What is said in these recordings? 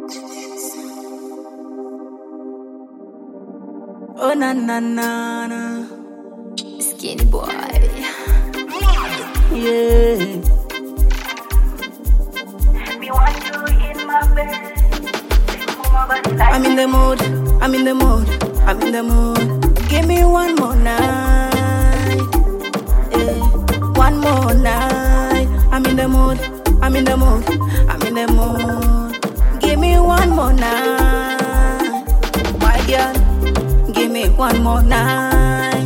Oh na na na na, Skinny boy. yeah. Me want you in my bed. I'm in the mood, I'm in the mood, I'm in the mood. Give me one more night, yeah. One more night. I'm in the mood, I'm in the mood, I'm in the mood. Give me one more night, my girl. Give me one more night,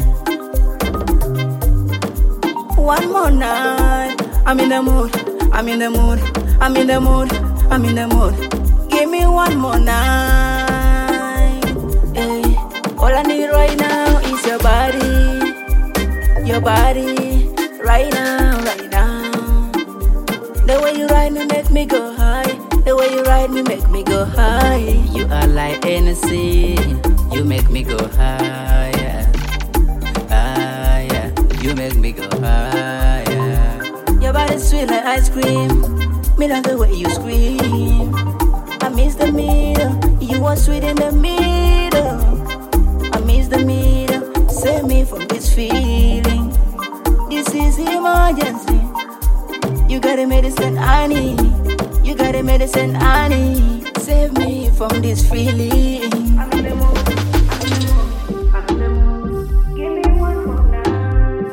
one more night. I'm in the mood, I'm in the mood, I'm in the mood, I'm in the mood. Give me one more night, hey. All I need right now is your body, right now, right now. The way you ride me make me go high, the way you ride me make me go high. You are like Hennessy, you make me go higher, higher. You make me go higher. Your body sweet like ice cream, me love the way you scream. I miss the middle, you are sweet in the middle. I miss the middle, save me from this feeling. This is emergency. You got a medicine I need, you got a medicine I need. Save me from this feeling. I'm in the mood, I'm in the mood, I'm in the mood. Give me one more night,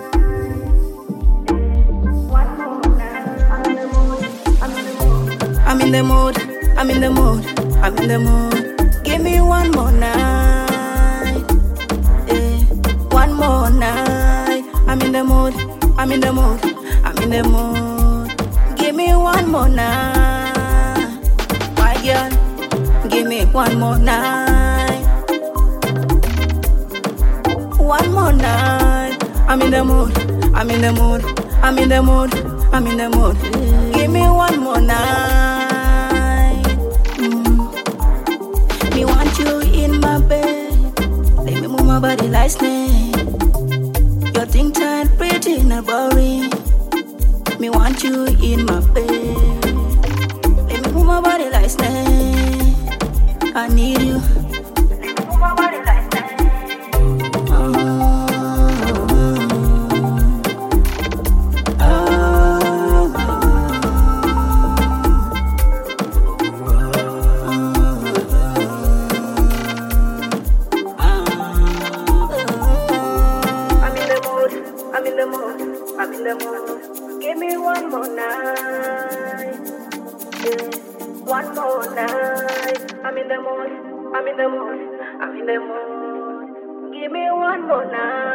one more night. I'm in the mood, I'm in the mood. I'm in the mood, I'm in the mood, I'm in the mood. Give me one more night, eh. One more night. I'm in the mood, I'm in the mood, I'm in the mood. Give me one more night, my girl. Give me one more night, one more night. I'm in the mood, I'm in the mood, I'm in the mood, I'm in the mood. Give me one more night. Me want you in my bed. Let me move my body like snake. Your thing tight, pretty, not boring. Me want you in my bed. Let me move my body like snake. I need you. Move my body like that. I'm in the mood, I'm in the mood, I'm in the mood. Give me one more night, yeah. One more night. I'm in the mood, I'm in the mood, I'm in the mood. Give me one more night.